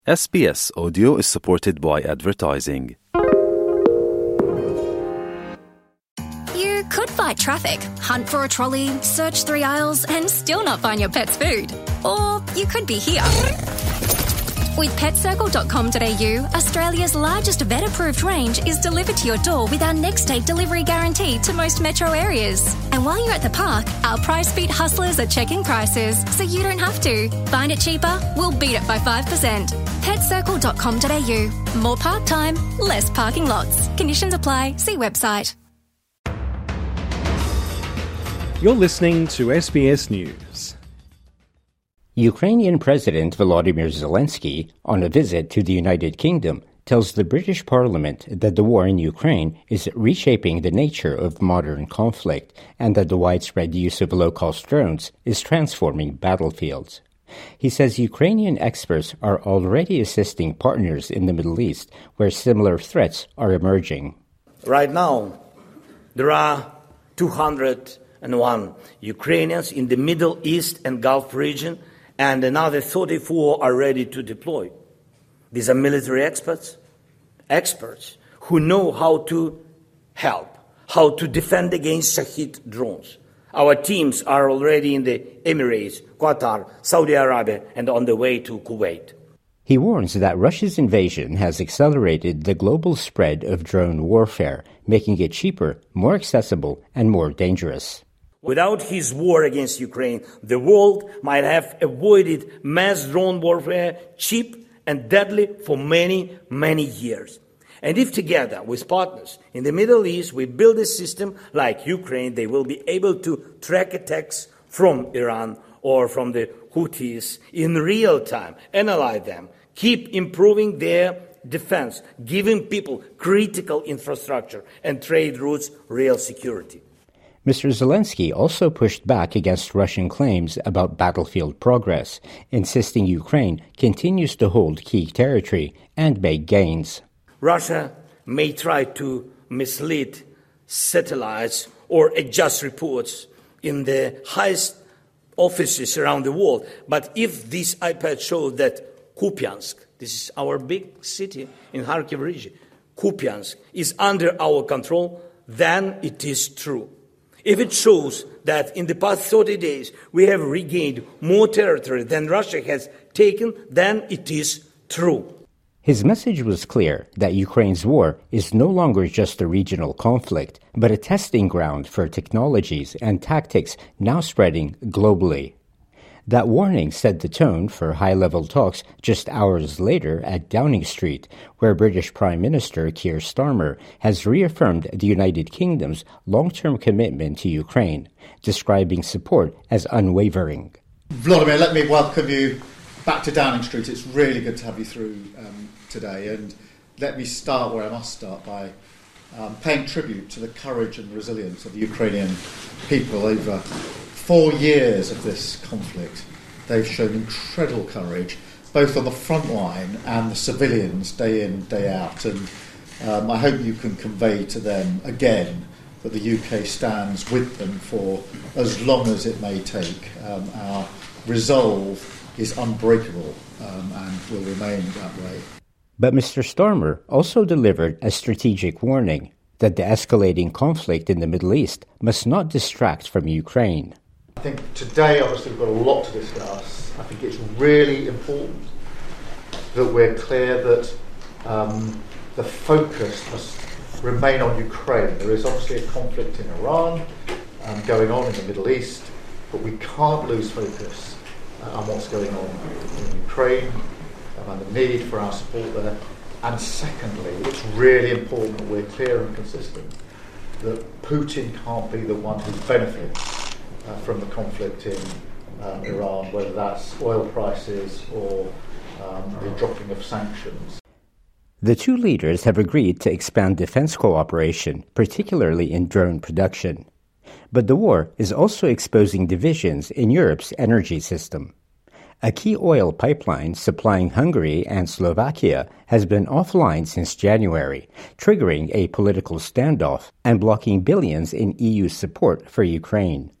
SBS Audio is supported by advertising. You could fight traffic, hunt for a trolley, search 3 aisles and still not find your pet's food. Or you could be here. With PetCircle.com.au, Australia's largest vet-approved range is delivered to your door with our next-day delivery guarantee to most metro areas. And while you're at the park, our price beat hustlers are checking prices, so you don't have to. Find it cheaper? We'll beat it by 5%. PetCircle.com.au. More park time, less parking lots. Conditions apply. See website. You're listening to SBS News. Ukrainian President Volodymyr Zelensky, on a visit to the United Kingdom, tells the British Parliament that the war in Ukraine is reshaping the nature of modern conflict and that the widespread use of low-cost drones is transforming battlefields. He says Ukrainian experts are already assisting partners in the Middle East where similar threats are emerging. Right now, there are 201 Ukrainians in the Middle East and Gulf region, and another 34 are ready to deploy. These are military experts who know how to help, how to defend against Shahed drones. Our teams are already in the Emirates, Qatar, Saudi Arabia, and on the way to Kuwait. He warns that Russia's invasion has accelerated the global spread of drone warfare, making it cheaper, more accessible, and more dangerous. Without his war against Ukraine, the world might have avoided mass drone warfare, cheap and deadly, for many, many years. And if together with partners in the Middle East we build a system like Ukraine, they will be able to track attacks from Iran or from the Houthis in real time, analyze them, keep improving their defense, giving people critical infrastructure and trade routes real security. Mr. Zelensky also pushed back against Russian claims about battlefield progress, insisting Ukraine continues to hold key territory and make gains. Russia may try to mislead satellites or adjust reports in the highest offices around the world, but if this iPad shows that Kupiansk, this is our big city in Kharkiv region, Kupiansk is under our control, then it is true. If it shows that in the past 30 days we have regained more territory than Russia has taken, then it is true. His message was clear that Ukraine's war is no longer just a regional conflict, but a testing ground for technologies and tactics now spreading globally. That warning set the tone for high-level talks just hours later at Downing Street, where British Prime Minister Keir Starmer has reaffirmed the United Kingdom's long-term commitment to Ukraine, describing support as unwavering. Volodymyr, let me welcome you back to Downing Street. It's really good to have you through today, and let me start where I must start by paying tribute to the courage and resilience of the Ukrainian people. Over 4 years of this conflict, they've shown incredible courage, both on the front line and the civilians, day in, day out. And I hope you can convey to them again that the UK stands with them for as long as it may take. Our resolve is unbreakable and will remain that way. But Mr. Starmer also delivered a strategic warning that the escalating conflict in the Middle East must not distract from Ukraine. I think today, obviously, we've got a lot to discuss. I think it's really important that we're clear that the focus must remain on Ukraine. There is obviously a conflict in Iran going on in the Middle East, but we can't lose focus on what's going on in Ukraine and the need for our support there. And secondly, it's really important that we're clear and consistent that Putin can't be the one who benefits from the conflict in Iran, whether that's oil prices or the dropping of sanctions. The two leaders have agreed to expand defense cooperation, particularly in drone production. But the war is also exposing divisions in Europe's energy system. A key oil pipeline supplying Hungary and Slovakia has been offline since January, triggering a political standoff and blocking billions in EU support for Ukraine.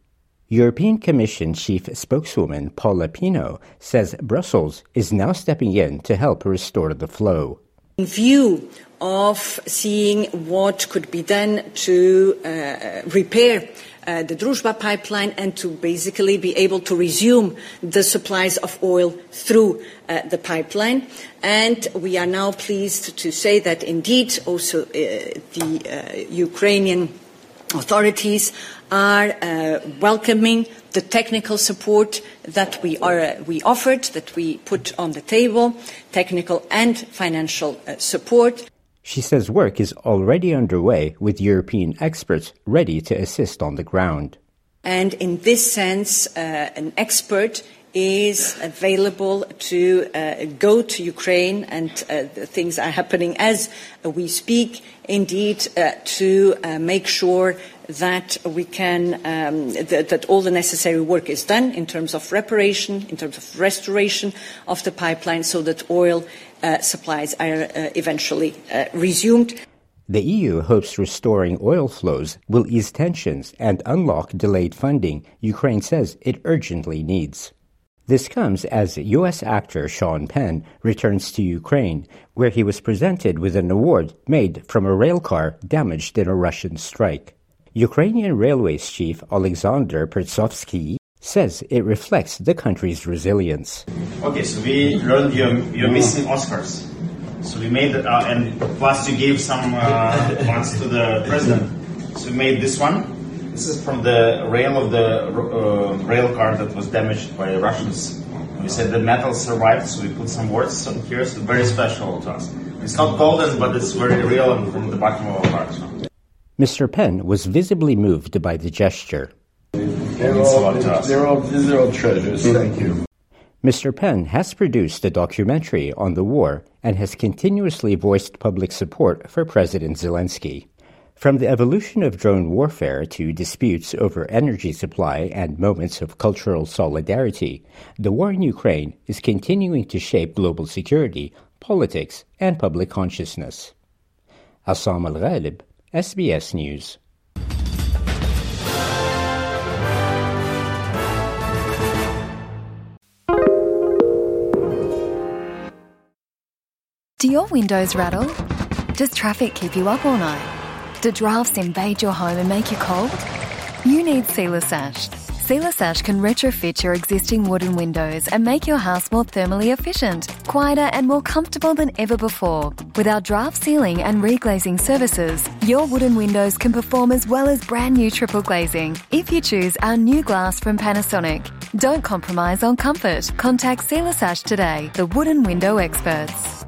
European Commission Chief Spokeswoman Paula Pino says Brussels is now stepping in to help restore the flow. In view of seeing what could be done to repair the Druzhba pipeline and to basically be able to resume the supplies of oil through the pipeline. And we are now pleased to say that indeed also the Ukrainian authorities are welcoming the technical support that we offered, that we put on the table, technical and financial support. She says work is already underway with European experts ready to assist on the ground. And in this sense, an expert is available to go to Ukraine, and things are happening as we speak, indeed, to make sure that we can, that all the necessary work is done in terms of reparation, in terms of restoration of the pipeline, so that oil supplies are eventually resumed. The EU hopes restoring oil flows will ease tensions and unlock delayed funding Ukraine says it urgently needs. This comes as U.S. actor Sean Penn returns to Ukraine, where he was presented with an award made from a rail car damaged in a Russian strike. Ukrainian Railways chief Alexander Pertsovsky says it reflects the country's resilience. Okay, so we learned you're missing Oscars. So we made, and plus you gave some ones to the president. So we made this one. This is from the rail of the rail car that was damaged by Russians. We said the metal survived, so we put some words on here. So very special to us. It's not golden, but it's very real and from the bottom of our heart. Mr. Penn was visibly moved by the gesture. They're all treasures. Thank you. Mr. Penn has produced a documentary on the war and has continuously voiced public support for President Zelensky. From the evolution of drone warfare to disputes over energy supply and moments of cultural solidarity, the war in Ukraine is continuing to shape global security, politics, and public consciousness. Assam Al-Ghalib, SBS News. Do your windows rattle? Does traffic keep you up all night? Do drafts invade your home and make you cold? You need Sealer Sash. Sealer Sash can retrofit your existing wooden windows and make your house more thermally efficient, quieter and more comfortable than ever before. With our draft sealing and reglazing services, your wooden windows can perform as well as brand new triple glazing if you choose our new glass from Panasonic. Don't compromise on comfort. Contact Sealer Sash today, the wooden window experts.